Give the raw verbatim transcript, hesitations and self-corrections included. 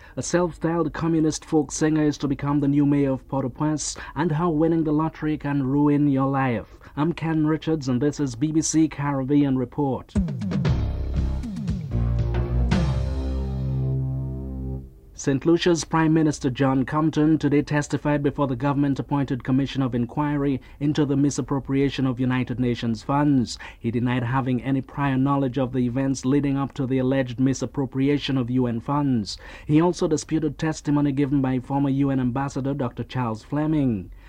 A self-styled communist folk singer is to become the new mayor of Port-au-Prince, and how winning the lottery can ruin your life. I'm Ken Richards, and this is B B C Caribbean Report. Saint Lucia's Prime Minister John Compton today testified before the government-appointed Commission of Inquiry into the misappropriation of United Nations funds. He denied having any prior knowledge of the events leading up to the alleged misappropriation of U N funds. He also disputed testimony given by former U N Ambassador Doctor Charles Fleming.